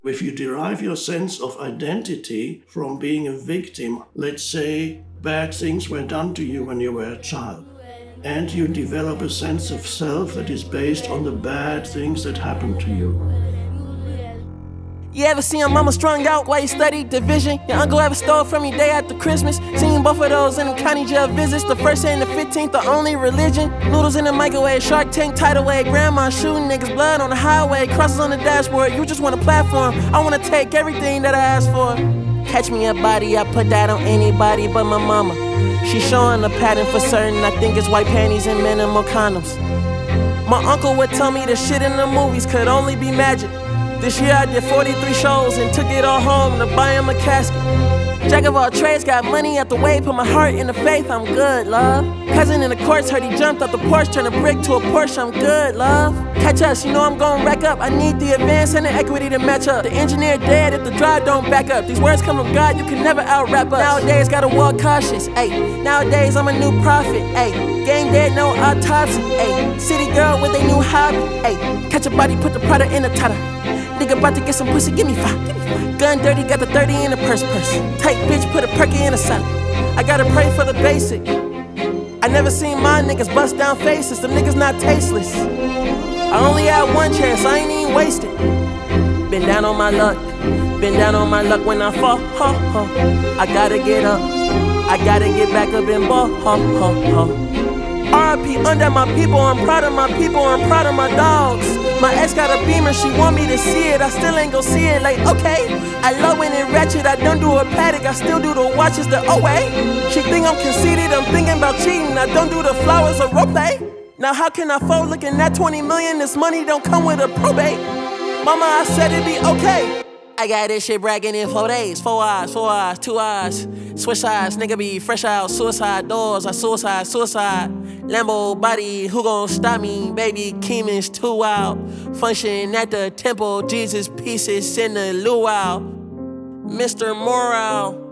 If you derive your sense of identity from being a victim, let's say bad things were done to you when you were a child, and you develop a sense of self that is based on the bad things that happened to you. You ever seen your mama strung out while you studied division? Your uncle ever stole from you day after Christmas? Seen both of those in them county jail visits. The first and the 15th, the only religion. Noodles in the microwave, Shark Tank tidal wave. Grandma shooting niggas, blood on the highway. Crosses on the dashboard, you just want a platform. I wanna take everything that I asked for. Catch me a body, I put that on anybody but my mama. She showing a pattern for certain, I think it's white panties and minimal condoms. My uncle would tell me the shit in the movies could only be magic. This year I did 43 shows and took it all home to buy him a casket. Jack of all trades, got money out the way, put my heart in the faith, I'm good, love. Cousin in the courts, heard he jumped out the porch, turned a brick to a Porsche, I'm good, love. Catch us, you know I'm gon' rack up, I need the advance and the equity to match up. The engineer dead if the drive don't back up. These words come from God, you can never out-rap us. Nowadays, gotta walk cautious, ayy. Nowadays, I'm a new prophet, ayy. Game dead, no autopsy, ayy. City girl with a new hobby, ayy. Catch a body, put the product in the tutter. Nigga about to get some pussy, give me five. Gun dirty, got the 30 in the purse. Tight bitch, put a perky in a salad. I gotta pray for the basic. I never seen my niggas bust down faces, them niggas not tasteless. I only had one chance, I ain't even wasted. Been down on my luck, when I fall, I gotta get up, I gotta get back up and ball, RIP under my people, I'm proud of my people, I'm proud of my dogs. My ex got a Beamer, she want me to see it, I still ain't gon' see it, like okay. I love when it ratchet, I don't do a paddock, I still do the watches the OA. She think I'm conceited, I'm thinking about cheating, I don't do the flowers or rope. Now how can I fold looking at 20 million, this money don't come with a probate. Mama, I said it'd be okay. I got this shit bragging in 4 days, 4 eyes, 2 eyes. Switch eyes, nigga be fresh out, suicide doors, I suicide. Lambo body, who gon' stop me? Baby Keeman's too wild. Function at the temple, Jesus pieces in the luau. Mr. Morale.